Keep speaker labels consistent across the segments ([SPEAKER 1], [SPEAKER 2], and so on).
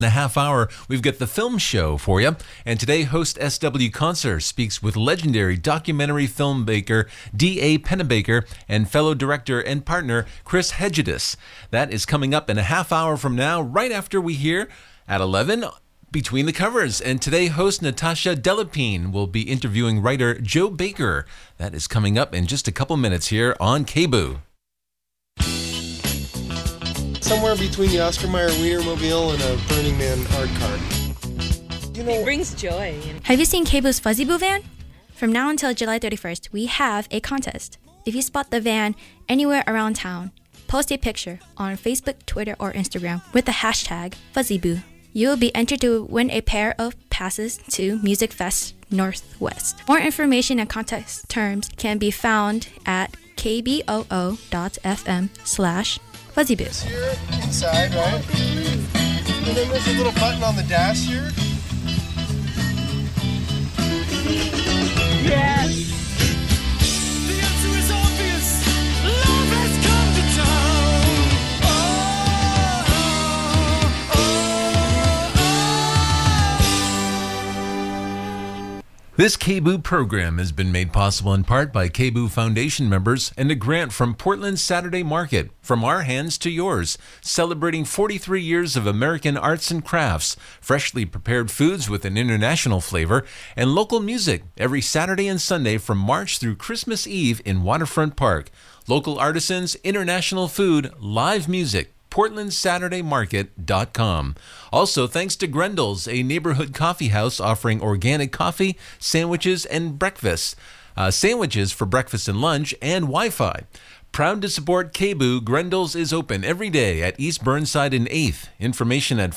[SPEAKER 1] In a half hour, we've got the film show for you. And today, host S.W. Concert speaks with legendary documentary filmmaker D.A. Pennebaker and fellow director and partner Chris Hegedus. That is coming up in a half hour from now, right after we hear at 11 Between the Covers. And today, host Natasha Delapine will be interviewing writer Joe Baker. That is coming up in just a couple minutes here on KBOO.
[SPEAKER 2] Somewhere between the Oscar Mayer Wienermobile and a Burning Man art car.
[SPEAKER 3] It brings joy.
[SPEAKER 4] Have you seen KBOO's Fuzzy Boo van? From now until July 31st, we have a contest. If you spot the van anywhere around town, post a picture on Facebook, Twitter, or Instagram with the hashtag FuzzyBoo. You will be entered to win a pair of passes to Music Fest Northwest. More information and contest terms can be found at kboo.fm/FuzzyBoo.
[SPEAKER 2] Here, inside, right? And then there's a little button on the dash here.
[SPEAKER 3] Yes!
[SPEAKER 5] The answer is obvious. Love has come to town.
[SPEAKER 1] This KBOO program has been made possible in part by KBOO Foundation members and a grant from Portland Saturday Market, From Our Hands to Yours, celebrating 43 years of American arts and crafts, freshly prepared foods with an international flavor, and local music every Saturday and Sunday from March through Christmas Eve in Waterfront Park. Local artisans, international food, live music. PortlandSaturdayMarket.com. Also, thanks to Grendel's, a neighborhood coffee house offering organic coffee, sandwiches, and breakfast. Sandwiches for breakfast and lunch, and Wi-Fi. Proud to support KBOO, Grendel's is open every day at East Burnside and 8th. Information at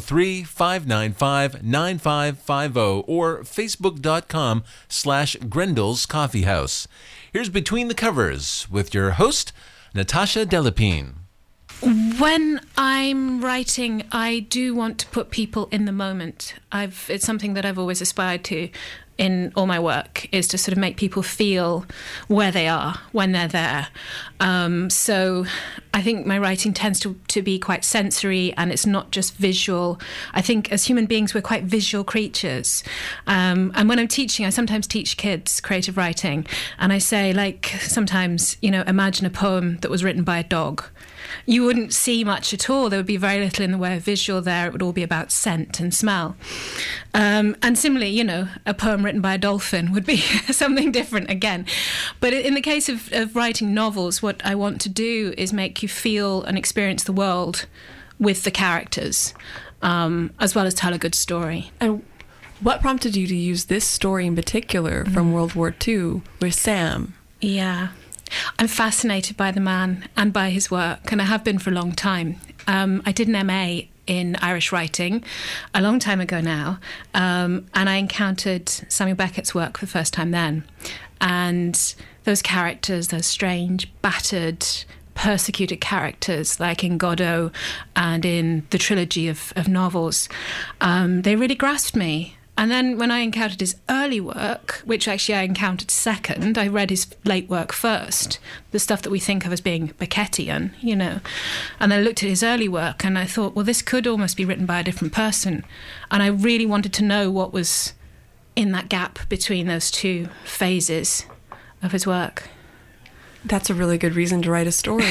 [SPEAKER 1] 503-595-9550 or facebook.com/Grendel's Coffee House. Here's Between the Covers with your host, Natasha Delapine.
[SPEAKER 6] When I'm writing, I do want to put people in the moment. It's something that I've always aspired to in all my work, is to sort of make people feel where they are when they're there. So I think my writing tends to be quite sensory, and it's not just visual. I think as human beings, we're quite visual creatures. And when I'm teaching, I sometimes teach kids creative writing. And I say, like, sometimes, imagine a poem that was written by a dog. You wouldn't see much at all. There would be very little in the way of visual there. It would all be about scent and smell. And similarly, a poem written by a dolphin would be something different again. But in the case of writing novels, what I want to do is make you feel and experience the world with the characters, as well as tell a good story.
[SPEAKER 3] And what prompted you to use this story in particular from World War II with Sam?
[SPEAKER 6] Yeah. I'm fascinated by the man and by his work, and I have been for a long time. I did an MA in Irish writing a long time ago now, and I encountered Samuel Beckett's work for the first time then. And those characters, those strange, battered, persecuted characters, like in Godot and in the trilogy of novels, they really grasped me. And then when I encountered his early work, which actually I encountered second, I read his late work first, the stuff that we think of as being Beckettian, and I looked at his early work and I thought, well, this could almost be written by a different person. And I really wanted to know what was in that gap between those two phases of his work.
[SPEAKER 3] That's a really good reason to write a story.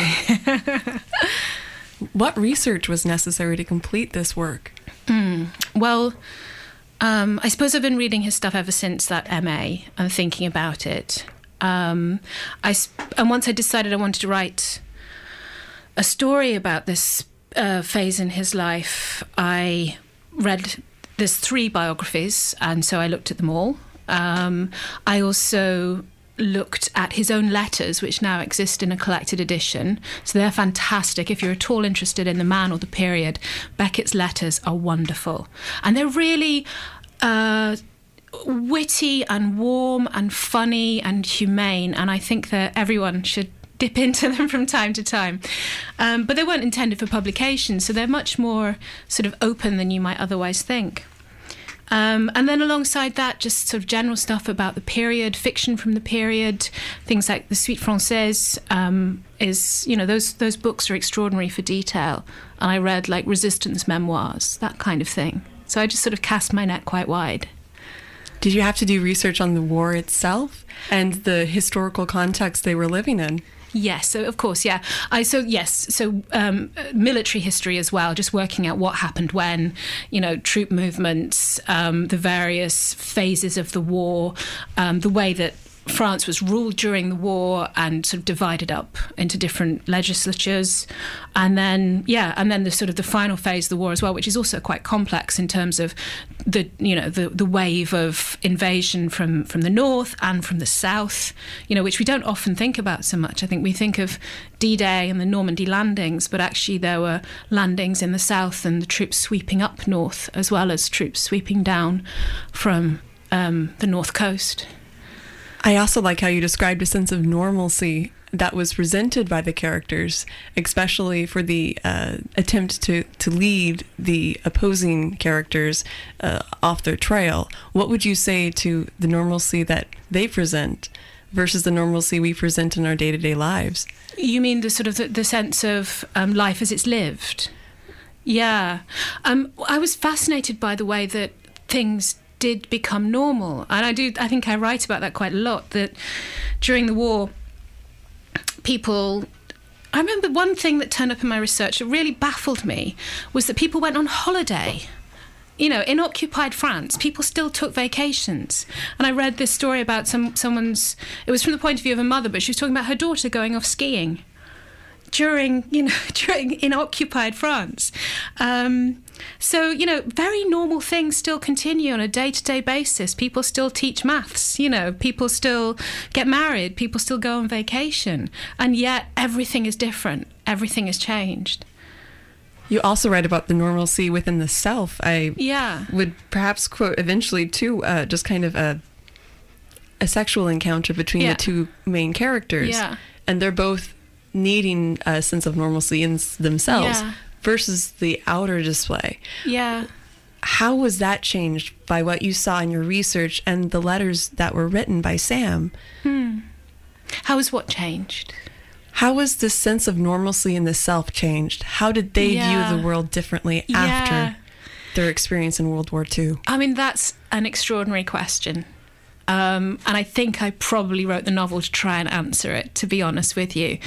[SPEAKER 3] What research was necessary to complete this work?
[SPEAKER 6] Well, I suppose I've been reading his stuff ever since that MA and thinking about it. And once I decided I wanted to write a story about this phase in his life, I read, there's 3 biographies, and so I looked at them all. I also looked at his own letters, which now exist in a collected edition. So they're fantastic. If you're at all interested in the man or the period, Beckett's letters are wonderful. And they're really witty and warm and funny and humane. And I think that everyone should dip into them from time to time. But they weren't intended for publication, so they're much more sort of open than you might otherwise think. And then alongside that, just sort of general stuff about the period, fiction from the period, things like the Suite Française, is, you know, those books are extraordinary for detail. And I read like resistance memoirs, that kind of thing. So I just sort of cast my net quite wide.
[SPEAKER 3] Did you have to do research on the war itself and the historical context they were living in?
[SPEAKER 6] Yes, so of course, yeah. So military history as well, just working out what happened when, you know, troop movements, the various phases of the war, the way that France was ruled during the war and sort of divided up into different legislatures, and then the sort of the final phase of the war as well, which is also quite complex in terms of the wave of invasion from the north and from the south, you know, which we don't often think about so much. I think we think of D-Day and the Normandy landings, but actually there were landings in the south and the troops sweeping up north as well as troops sweeping down from the north coast.
[SPEAKER 3] I also like how you described a sense of normalcy that was presented by the characters, especially for the attempt to lead the opposing characters off their trail. What would you say to the normalcy that they present versus the normalcy we present in our day-to-day lives?
[SPEAKER 6] You mean the sort of the sense of life as it's lived? Yeah. I was fascinated by the way that things did become normal, and I think I write about that quite a lot, that during the war I remember one thing that turned up in my research that really baffled me was that people went on holiday. You know, in occupied France, people still took vacations. And I read this story about someone's, it was from the point of view of a mother, but she was talking about her daughter going off skiing in occupied France. So, you know, very normal things still continue on a day-to-day basis. People still teach maths, you know, people still get married, people still go on vacation. And yet everything is different. Everything has changed.
[SPEAKER 3] You also write about the normalcy within the self. I would perhaps quote eventually, too, just kind of a sexual encounter between the two main characters.
[SPEAKER 6] Yeah.
[SPEAKER 3] And they're both needing a sense of normalcy in themselves versus the outer display.
[SPEAKER 6] Yeah.
[SPEAKER 3] How was that changed by what you saw in your research and the letters that were written by Sam?
[SPEAKER 6] How was what changed?
[SPEAKER 3] How was the sense of normalcy in the self changed? How did they view the world differently after their experience in World War II?
[SPEAKER 6] I mean, that's an extraordinary question. And I think I probably wrote the novel to try and answer it, to be honest with you.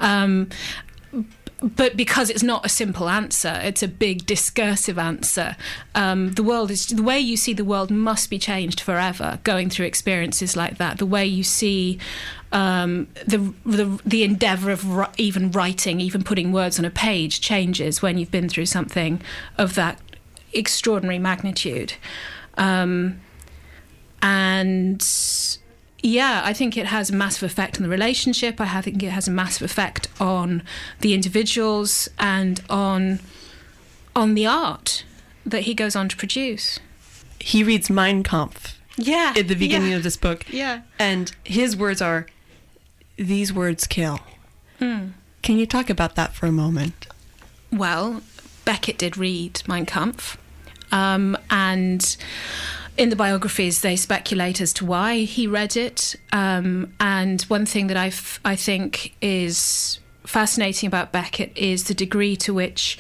[SPEAKER 6] But because it's not a simple answer, it's a big discursive answer. The way you see the world must be changed forever, going through experiences like that. The way you see the endeavour of even writing, even putting words on a page changes when you've been through something of that extraordinary magnitude. And yeah, I think it has a massive effect on the relationship. I think it has a massive effect on the individuals and on the art that he goes on to produce.
[SPEAKER 3] He reads Mein Kampf at the beginning of this book.
[SPEAKER 6] Yeah.
[SPEAKER 3] And his words are, "These words kill." Can you talk about that for a moment?
[SPEAKER 6] Well, Beckett did read Mein Kampf. And in the biographies, they speculate as to why he read it. And one thing that I think is fascinating about Beckett is the degree to which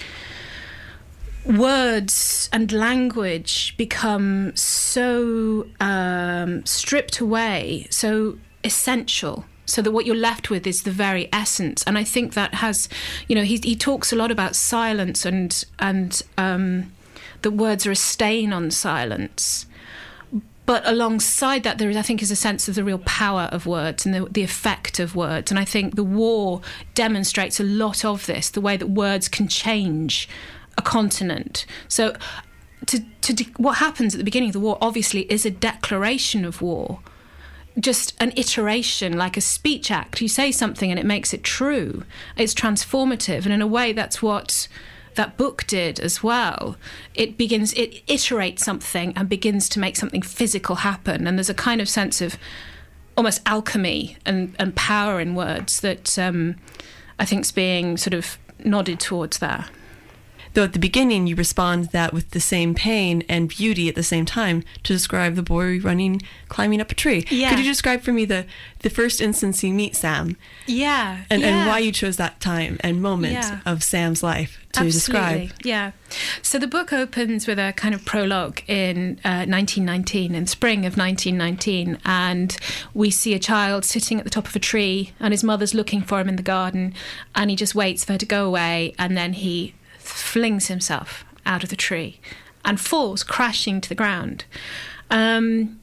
[SPEAKER 6] words and language become so stripped away, so essential, so that what you're left with is the very essence. And I think that has, you know, he talks a lot about silence and that words are a stain on silence. But alongside that, there is, I think, is a sense of the real power of words and the effect of words. And I think the war demonstrates a lot of this, the way that words can change a continent. So what happens at the beginning of the war, obviously, is a declaration of war, just an iteration, like a speech act. You say something and it makes it true. It's transformative. And in a way, that's what that book did as well. It iterates something and begins to make something physical happen. And there's a kind of sense of almost alchemy and power in words that I think is being sort of nodded towards there.
[SPEAKER 3] Though at the beginning you respond that with the same pain and beauty at the same time to describe the boy climbing up a tree.
[SPEAKER 6] Yeah.
[SPEAKER 3] Could you describe for me the first instance you meet Sam?
[SPEAKER 6] Yeah.
[SPEAKER 3] And
[SPEAKER 6] yeah.
[SPEAKER 3] why you chose that time and moment
[SPEAKER 6] Yeah.
[SPEAKER 3] of Sam's life to describe?
[SPEAKER 6] Yeah. So the book opens with a kind of prologue in 1919, in spring of 1919, and we see a child sitting at the top of a tree, and his mother's looking for him in the garden, and he just waits for her to go away, and then he flings himself out of the tree and falls crashing to the ground, and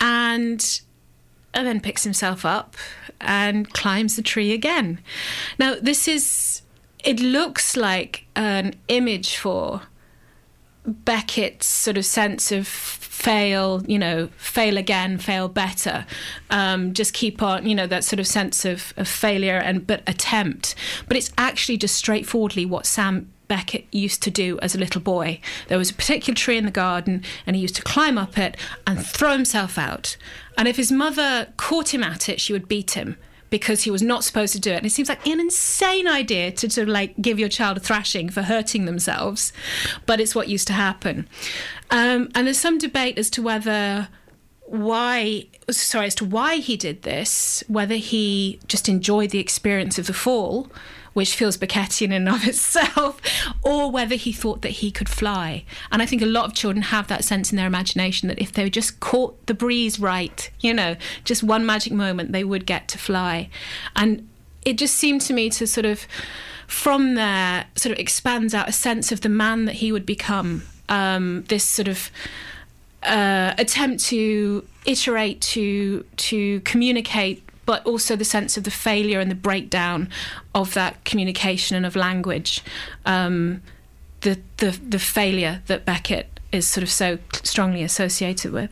[SPEAKER 6] then picks himself up and climbs the tree again. Now, it looks like an image for Beckett's sort of sense of fail again, fail better, just keep on, that sort of sense of failure but attempt. But it's actually just straightforwardly what Sam Beckett used to do as a little boy. There was a particular tree in the garden, and he used to climb up it and throw himself out. And if his mother caught him at it, she would beat him, because he was not supposed to do it. And it seems like an insane idea to give your child a thrashing for hurting themselves, but it's what used to happen. And there's some debate as to why he did this, whether he just enjoyed the experience of the fall, which feels Beckettian in and of itself, or whether he thought that he could fly. And I think a lot of children have that sense in their imagination that if they just caught the breeze right, just one magic moment, they would get to fly. And it just seemed to me to sort of, from there, sort of expands out a sense of the man that he would become, this sort of attempt to iterate, to communicate, but also the sense of the failure and the breakdown of that communication and of language, the failure that Beckett is sort of so strongly associated with.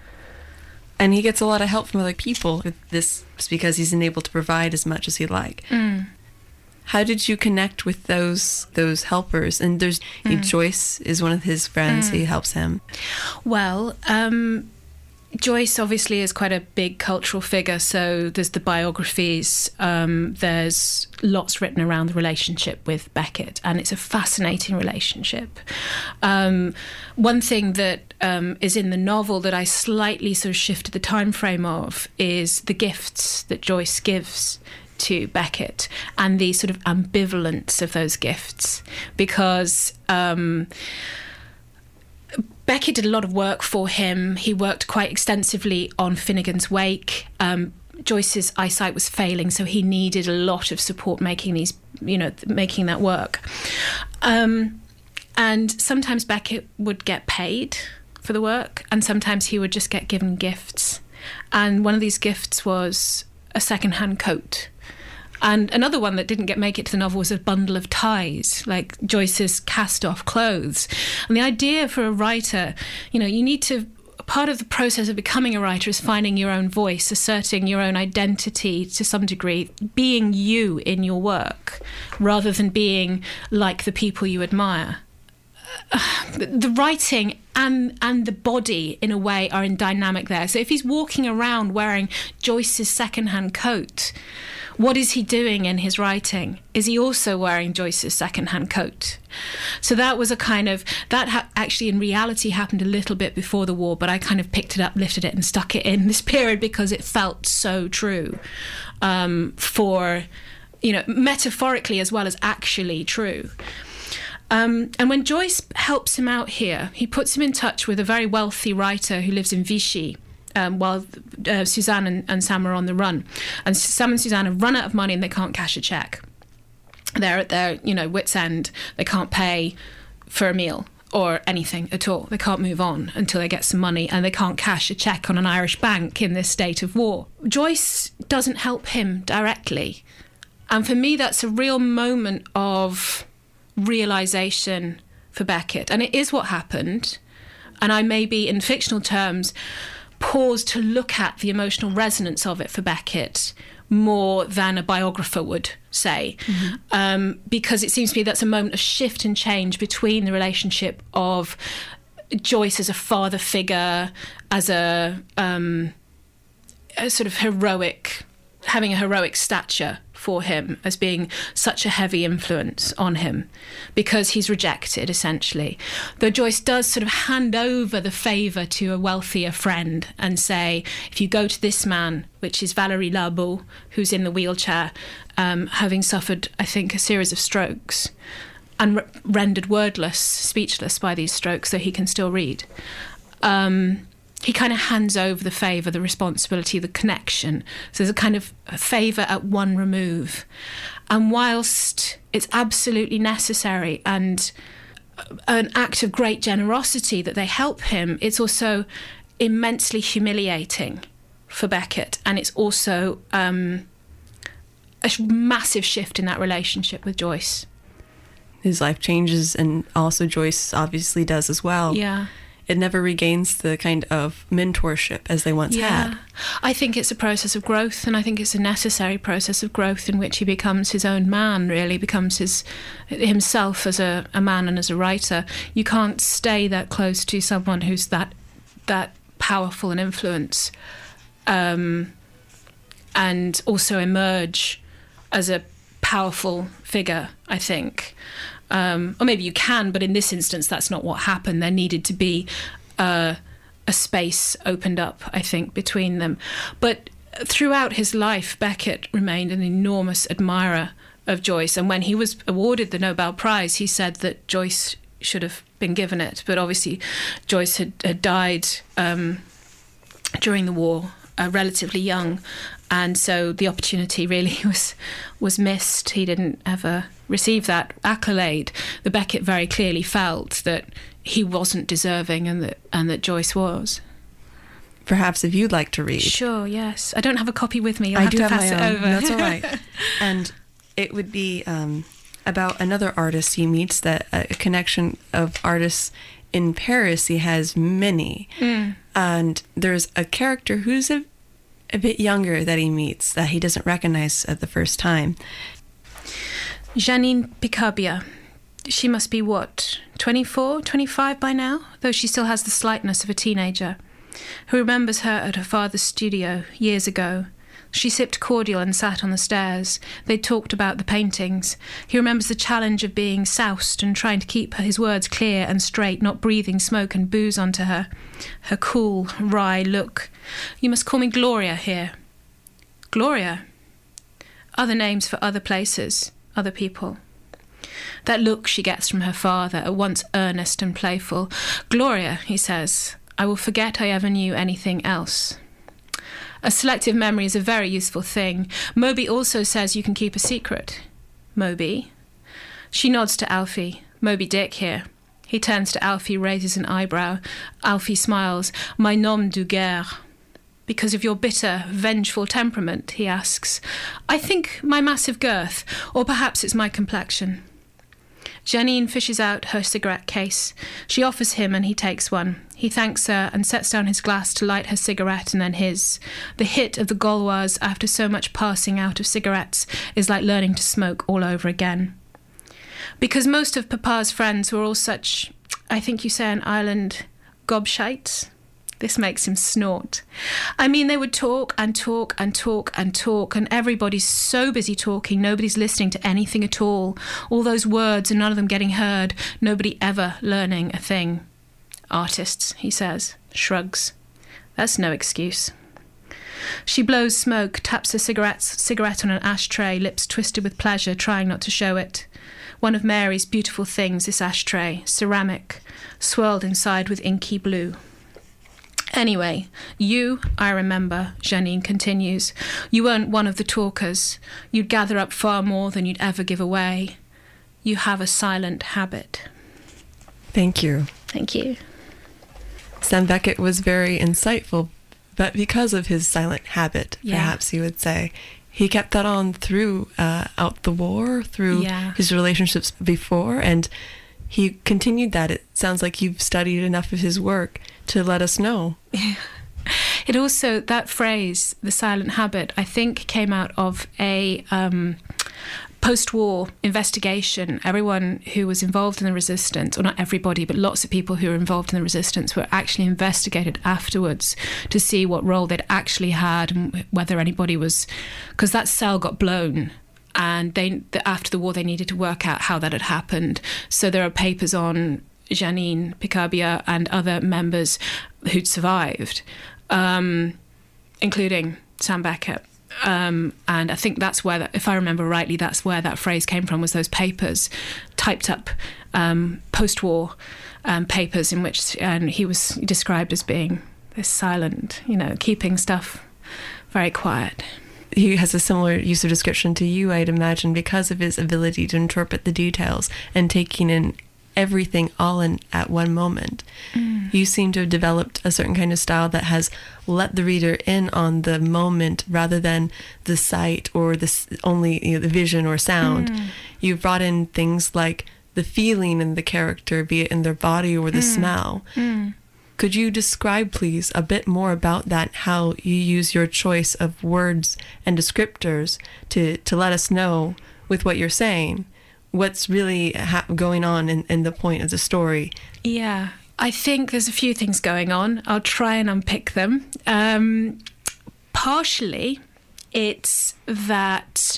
[SPEAKER 3] And he gets a lot of help from other people with this because he's enabled to provide as much as he'd like. How did you connect with those helpers? And there's Joyce is one of his friends. He helps him.
[SPEAKER 6] Well, Joyce obviously is quite a big cultural figure, so there's the biographies, there's lots written around the relationship with Beckett, and it's a fascinating relationship. One thing that is in the novel that I slightly sort of shifted the time frame of is the gifts that Joyce gives to Beckett and the sort of ambivalence of those gifts, because Beckett did a lot of work for him. He worked quite extensively on Finnegan's Wake. Joyce's eyesight was failing, so he needed a lot of support making that work. And sometimes Beckett would get paid for the work, and sometimes he would just get given gifts. And one of these gifts was a second-hand coat. And another one that didn't make it to the novel was a bundle of ties, like Joyce's cast-off clothes. And the idea for a writer, you need to... Part of the process of becoming a writer is finding your own voice, asserting your own identity to some degree, being you in your work, rather than being like the people you admire. The writing and the body, in a way, are in dynamic there. So if he's walking around wearing Joyce's second-hand coat, what is he doing in his writing? Is he also wearing Joyce's second-hand coat? So that was a kind of... actually, in reality, happened a little bit before the war, but I kind of picked it up, lifted it, and stuck it in this period because it felt so true for, metaphorically as well as actually true. And when Joyce helps him out here, he puts him in touch with a very wealthy writer who lives in Vichy, while Suzanne and Sam are on the run. And Sam and Suzanne have run out of money and they can't cash a cheque. They're at their, wit's end. They can't pay for a meal or anything at all. They can't move on until they get some money, and they can't cash a cheque on an Irish bank in this state of war. Joyce doesn't help him directly. And for me, that's a real moment of realisation for Beckett. And it is what happened. And I maybe, in fictional terms, pause to look at the emotional resonance of it for Beckett more than a biographer would say, because it seems to me that's a moment of shift and change between the relationship of Joyce as a father figure, as a sort of heroic, having a heroic stature for him as being such a heavy influence on him because he's rejected, essentially. Though Joyce does sort of hand over the favour to a wealthier friend and say, if you go to this man, which is Valérie Larbaud, who's in the wheelchair, having suffered, I think, a series of strokes and rendered wordless, speechless by these strokes, so he can still read. He kind of hands over the favour, the responsibility, the connection. So there's a kind of favour at one remove. And whilst it's absolutely necessary and an act of great generosity that they help him, it's also immensely humiliating for Beckett. And it's also a massive shift in that relationship with Joyce.
[SPEAKER 3] His life changes, and also Joyce obviously does as well.
[SPEAKER 6] Yeah.
[SPEAKER 3] It never regains the kind of mentorship as they once had.
[SPEAKER 6] I think it's a process of growth, and I think it's a necessary process of growth in which he becomes his own man, really, becomes himself as a man and as a writer. You can't stay that close to someone who's that powerful an influence, and also emerge as a powerful figure, I think. Or maybe you can, but in this instance, that's not what happened. There needed to be a space opened up, I think, between them. But throughout his life, Beckett remained an enormous admirer of Joyce. And when he was awarded the Nobel Prize, he said that Joyce should have been given it. But obviously, Joyce had died during the war, relatively young. And so the opportunity really was missed. He didn't ever receive that accolade. The Beckett very clearly felt that he wasn't deserving and that Joyce was.
[SPEAKER 3] Perhaps if you'd like to read.
[SPEAKER 6] Sure, yes. I don't have a copy with me. You'll
[SPEAKER 3] I
[SPEAKER 6] have
[SPEAKER 3] do
[SPEAKER 6] to
[SPEAKER 3] have
[SPEAKER 6] pass
[SPEAKER 3] my
[SPEAKER 6] it
[SPEAKER 3] own.
[SPEAKER 6] over.
[SPEAKER 3] That's all right. And it would be about another artist he meets, that a connection of artists in Paris. He has many. And there's a character who's a bit younger that he meets that he doesn't recognize at the first time.
[SPEAKER 6] Janine Picabia. She must be, 24, 25 by now, though she still has the slightness of a teenager, who remembers her at her father's studio years ago. She sipped cordial and sat on the stairs. They talked about the paintings. He remembers the challenge of being soused and trying to keep his words clear and straight, not breathing smoke and booze onto her. Her cool, wry look. You must call me Gloria here. Gloria. Other names for other places, other people. That look she gets from her father, at once earnest and playful. Gloria, he says, I will forget I ever knew anything else. A selective memory is a very useful thing. Moby also says you can keep a secret. Moby? She nods to Alfie. Moby Dick here. He turns to Alfie, raises an eyebrow. Alfie smiles. My nom de guerre. Because of your bitter, vengeful temperament, he asks. I think my massive girth, or perhaps it's my complexion. Janine fishes out her cigarette case. She offers him and he takes one. He thanks her and sets down his glass to light her cigarette and then his. The hit of the Gauloise after so much passing out of cigarettes is like learning to smoke all over again. Because most of Papa's friends were all such, I think you say in Ireland, gobshites. This makes him snort. I mean, they would talk and talk and talk and talk, and everybody's so busy talking, nobody's listening to anything at all. All those words and none of them getting heard, nobody ever learning a thing. Artists, he says, shrugs. That's no excuse. She blows smoke, taps a cigarette on an ashtray, lips twisted with pleasure, trying not to show it. One of Mary's beautiful things, this ashtray, ceramic, swirled inside with inky blue. Anyway, you, I remember, Janine continues, you weren't one of the talkers. You'd gather up far more than you'd ever give away. You have a silent habit.
[SPEAKER 3] Thank you.
[SPEAKER 6] Thank you.
[SPEAKER 3] Sam Beckett was very insightful, but because of his silent habit, perhaps you would say, he kept that on through out the war, through his relationships before, and he continued that. It sounds like you've studied enough of his work to let us know.
[SPEAKER 6] It also, that phrase, the silent habit, I think came out of a post-war investigation. Everyone who was involved in the resistance, or not everybody, but lots of people who were involved in the resistance were actually investigated afterwards to see what role they'd actually had and whether anybody was... Because that cell got blown and after the war they needed to work out how that had happened. So there are papers on Janine Picabia and other members who'd survived, including Sam Beckett. And I think that's where, if I remember rightly, that's where that phrase came from, was those papers, typed up post-war papers in which he was described as being this silent, keeping stuff very quiet.
[SPEAKER 3] He has a similar use of description to you, I'd imagine, because of his ability to interpret the details and taking in everything all in at one moment. You seem to have developed a certain kind of style that has let the reader in on the moment rather than the sight or only the vision or sound. You've brought in things like the feeling in the character, be it in their body or the smell. Could you describe, please, a bit more about that, how you use your choice of words and descriptors to let us know, with what you're saying, what's really going on in the point of the story?
[SPEAKER 6] Yeah, I think there's a few things going on. I'll try and unpick them. Partially, it's that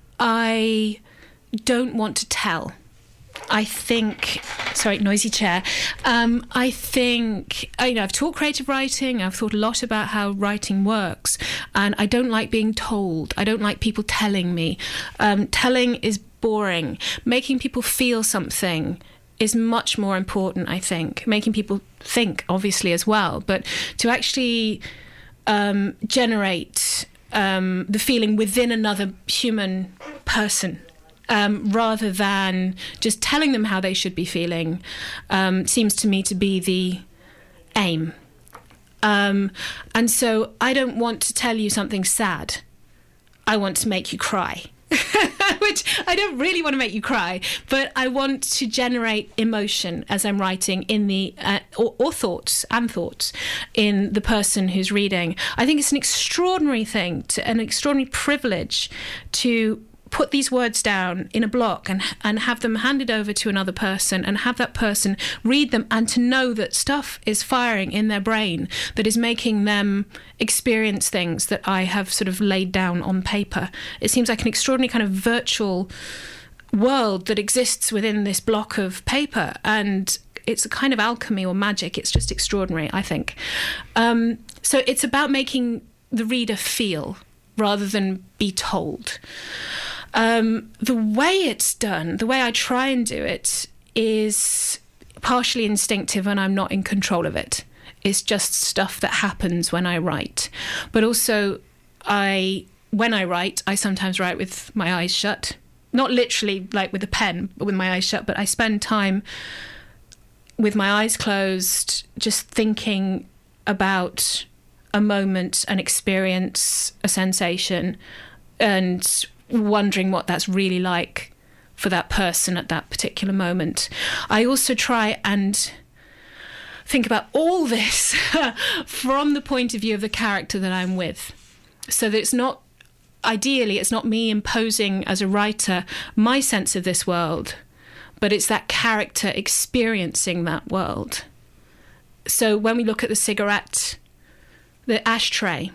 [SPEAKER 6] I don't want to tell. I think, sorry, noisy chair. I think, I've taught creative writing. I've thought a lot about how writing works, and I don't like being told. I don't like people telling me. Telling is boring. Making people feel something is much more important, I think. Making people think, obviously, as well, but to actually generate the feeling within another human person, rather than just telling them how they should be feeling, seems to me to be the aim. And so I don't want to tell you something sad. I want to make you cry. Which I don't really want to make you cry, but I want to generate emotion as I'm writing in the or thoughts in the person who's reading. I think it's an extraordinary thing, an extraordinary privilege to put these words down in a block and have them handed over to another person and have that person read them, and to know that stuff is firing in their brain that is making them experience things that I have sort of laid down on paper. It seems like an extraordinary kind of virtual world that exists within this block of paper, and it's a kind of alchemy or magic. It's just extraordinary, I think. So it's about making the reader feel rather than be told. The way it's done, the way I try and do it, is partially instinctive, and I'm not in control of it. It's just stuff that happens when I write. But also, when I write, I sometimes write with my eyes shut. Not literally like with a pen, but with my eyes shut. But I spend time with my eyes closed, just thinking about a moment, an experience, a sensation, and wondering what that's really like for that person at that particular moment. I also try and think about all this from the point of view of the character that I'm with, so that it's not me imposing as a writer my sense of this world, but it's that character experiencing that world. So when we look at the ashtray,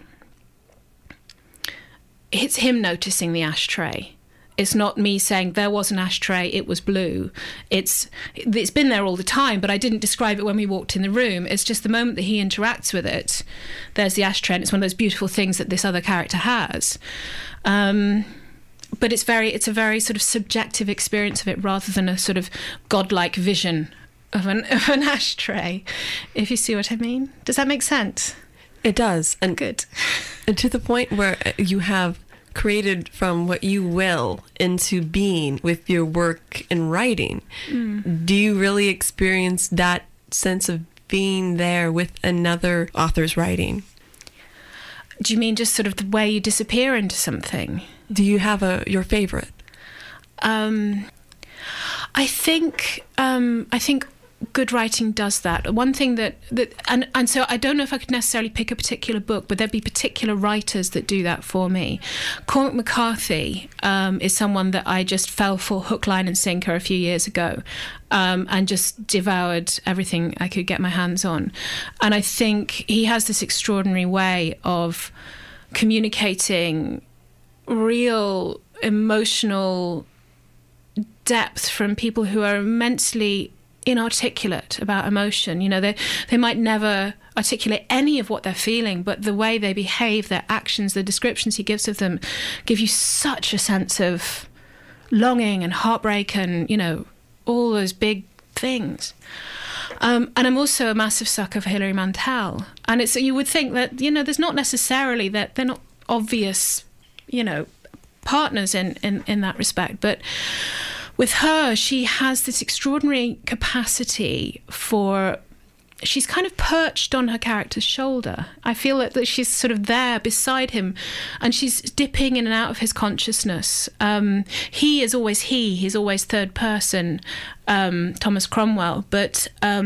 [SPEAKER 6] it's him noticing the ashtray. It's not me saying there was an ashtray, it was blue. It's been there all the time, but I didn't describe it when we walked in the room. It's just the moment that he interacts with it, there's the ashtray, and it's one of those beautiful things that this other character has. But it's a very sort of subjective experience of it, rather than a sort of godlike vision of an ashtray, if you see what I mean. Does that make sense?
[SPEAKER 3] It does. And
[SPEAKER 6] good.
[SPEAKER 3] And to the point where you have created from what you will into being with your work in writing. Do you really experience that sense of being there with another author's writing?
[SPEAKER 6] Do you mean just sort of the way you disappear into something?
[SPEAKER 3] Do you have your favorite?
[SPEAKER 6] I think good writing does that. One thing that so I don't know if I could necessarily pick a particular book, but there'd be particular writers that do that for me. Cormac McCarthy is someone that I just fell for hook, line and sinker a few years ago, and just devoured everything I could get my hands on. And I think he has this extraordinary way of communicating real emotional depth from people who are immensely inarticulate about emotion. You know, they might never articulate any of what they're feeling, but the way they behave, their actions, the descriptions he gives of them, give you such a sense of longing and heartbreak and, you know, all those big things. And I'm also a massive sucker for Hilary Mantel. And you would think that, you know, there's not necessarily that they're not obvious, you know, partners in that respect. But with her, she has this extraordinary capacity for... She's kind of perched on her character's shoulder. I feel that she's sort of there beside him, and she's dipping in and out of his consciousness. He is always he's always third person, Thomas Cromwell, but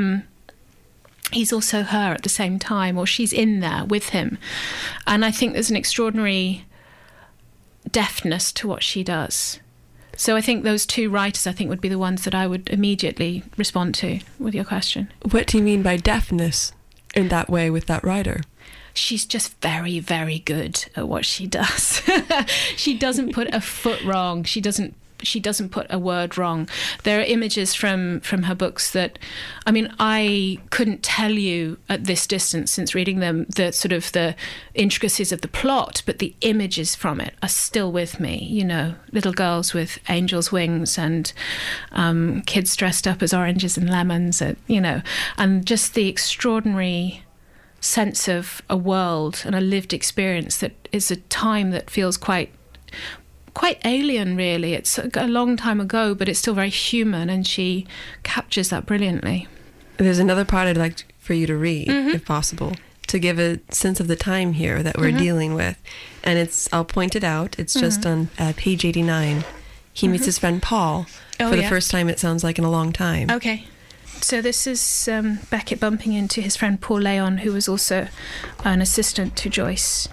[SPEAKER 6] he's also her at the same time, or she's in there with him. And I think there's an extraordinary deftness to what she does. So I think those two writers, I think, would be the ones that I would immediately respond to with your question.
[SPEAKER 3] What do you mean by deafness in that way with that writer?
[SPEAKER 6] She's just very, very good at what she does. She doesn't put a foot wrong. She doesn't put a word wrong. There are images from her books that, I mean, I couldn't tell you at this distance since reading them the sort of the intricacies of the plot, but the images from it are still with me. You know, little girls with angels' wings and kids dressed up as oranges and lemons, you know, and just the extraordinary sense of a world and a lived experience that is a time that feels quite alien, really. It's a long time ago, but it's still very human, and she captures that brilliantly.
[SPEAKER 3] There's another part I'd like for you to read, if possible, to give a sense of the time here that we're dealing with. And I'll point it out, it's just on page 89. He meets his friend Paul for the first time, it sounds like, in a long time.
[SPEAKER 6] Okay. So this is Beckett bumping into his friend Paul Léon, who was also an assistant to Joyce.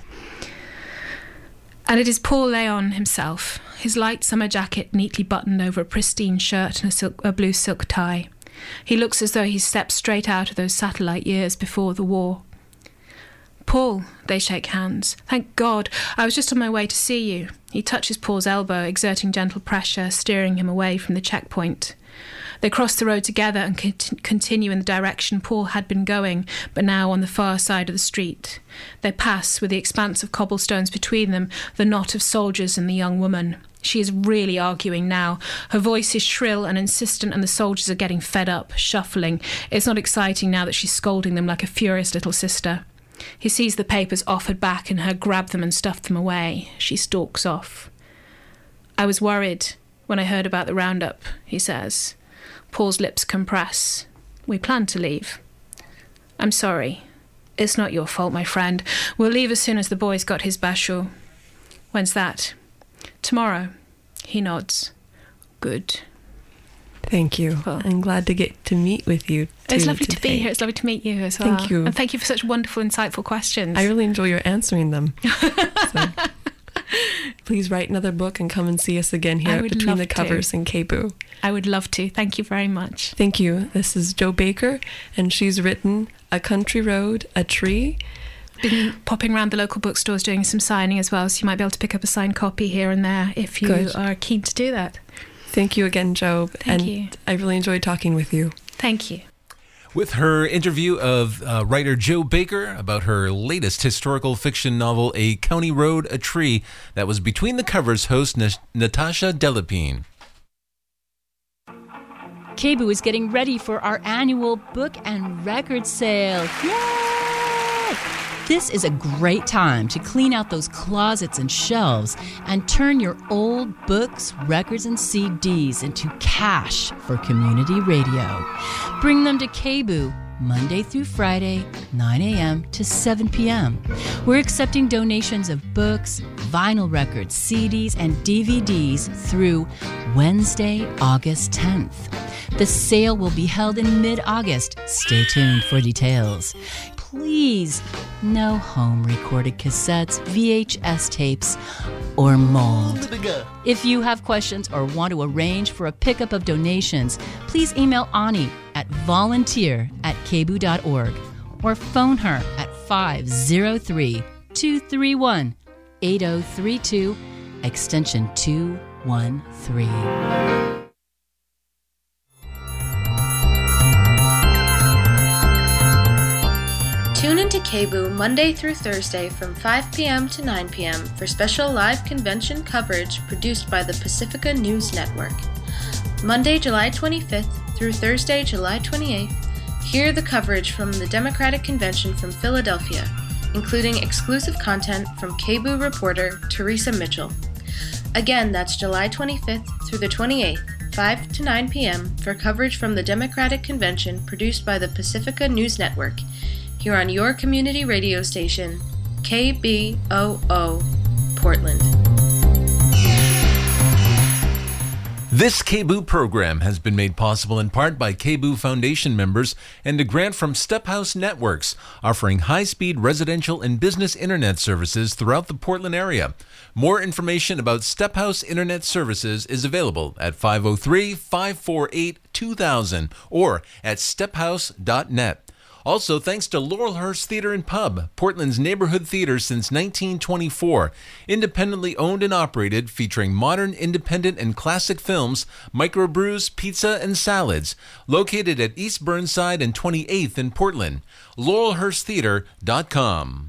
[SPEAKER 6] And it is Paul Léon himself, his light summer jacket neatly buttoned over a pristine shirt and a blue silk tie. He looks as though he stepped straight out of those satellite years before the war. Paul, they shake hands. Thank God, I was just on my way to see you. He touches Paul's elbow, exerting gentle pressure, steering him away from the checkpoint. They cross the road together and continue in the direction Paul had been going, but now on the far side of the street. They pass, with the expanse of cobblestones between them, the knot of soldiers and the young woman. She is really arguing now. Her voice is shrill and insistent, and the soldiers are getting fed up, shuffling. It's not exciting now that she's scolding them like a furious little sister. He sees the papers offered back and her grab them and stuff them away. She stalks off. I was worried when I heard about the roundup, he says. Paul's lips compress. We plan to leave. I'm sorry. It's not your fault, my friend. We'll leave as soon as the boy's got his bashur. When's that? Tomorrow. He nods. Good.
[SPEAKER 3] Thank you.
[SPEAKER 6] Well,
[SPEAKER 3] I'm glad to get to meet with you too.
[SPEAKER 6] It's lovely
[SPEAKER 3] today.
[SPEAKER 6] to be here. It's lovely to meet you as well.
[SPEAKER 3] Thank you.
[SPEAKER 6] And thank you for such wonderful, insightful questions.
[SPEAKER 3] I really enjoy your answering them. So, please write another book and come and see us again here at Between the Covers in Cebu.
[SPEAKER 6] I would love to. Thank you very much.
[SPEAKER 3] Thank you. This is Jo Baker, and she's written A Country Road, A Tree.
[SPEAKER 6] Been popping around the local bookstores doing some signing as well, so you might be able to pick up a signed copy here and there if you are keen to do that.
[SPEAKER 3] Thank you again, Jo.
[SPEAKER 6] Thank you.
[SPEAKER 3] I really enjoyed talking with you.
[SPEAKER 6] Thank you.
[SPEAKER 1] With her interview of writer Jo Baker about her latest historical fiction novel, A County Road, A Tree, that was Between the Covers host Natasha Delapine.
[SPEAKER 7] Cebu is getting ready for our annual book and record sale. Yay! This is a great time to clean out those closets and shelves and turn your old books, records, and CDs into cash for community radio. Bring them to Cebu Monday through Friday, 9 a.m. to 7 p.m. We're accepting donations of books, vinyl records, CDs, and DVDs through Wednesday, August 10th. The sale will be held in mid-August. Stay tuned for details. Please, no home-recorded cassettes, VHS tapes, or mold. If you have questions or want to arrange for a pickup of donations, please email Ani at volunteer@cebu.org or phone her at 503-231-8032 extension 213.
[SPEAKER 8] Tune into KBOO Monday through Thursday from 5 p.m. to 9 p.m. for special live convention coverage produced by the Pacifica News Network. Monday, July 25th through Thursday, July 28th, hear the coverage from the Democratic Convention from Philadelphia, including exclusive content from KBOO reporter Teresa Mitchell. Again, that's July 25th through the 28th, 5 to 9 p.m. for coverage from the Democratic Convention produced by the Pacifica News Network, here on your community radio station, KBOO, Portland.
[SPEAKER 1] This KBOO program has been made possible in part by KBOO Foundation members and a grant from Step House Networks, offering high-speed residential and business internet services throughout the Portland area. More information about Step House Internet Services is available at 503-548-2000 or at stephouse.net. Also, thanks to Laurelhurst Theater and Pub, Portland's neighborhood theater since 1924, independently owned and operated, featuring modern, independent, and classic films, microbrews, pizza, and salads, located at East Burnside and 28th in Portland. LaurelhurstTheater.com.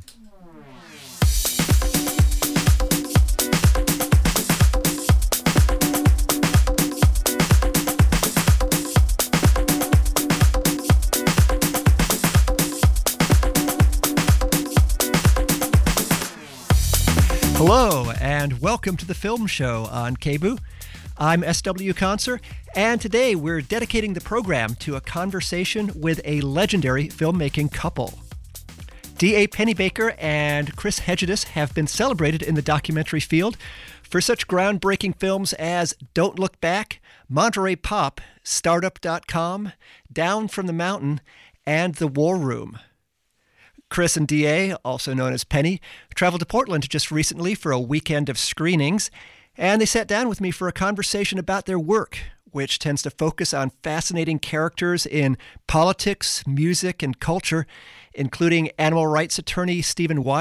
[SPEAKER 9] Hello, and welcome to the Film Show on KBOO. I'm S.W. Conser, and today we're dedicating the program to a conversation with a legendary filmmaking couple. D.A. Pennebaker and Chris Hedges have been celebrated in the documentary field for such groundbreaking films as Don't Look Back, Monterey Pop, Startup.com, Down from the Mountain, and The War Room. Chris and D.A., also known as Penny, traveled to Portland just recently for a weekend of screenings, and they sat down with me for a conversation about their work, which tends to focus on fascinating characters in politics, music, and culture, including animal rights attorney Stephen Wise,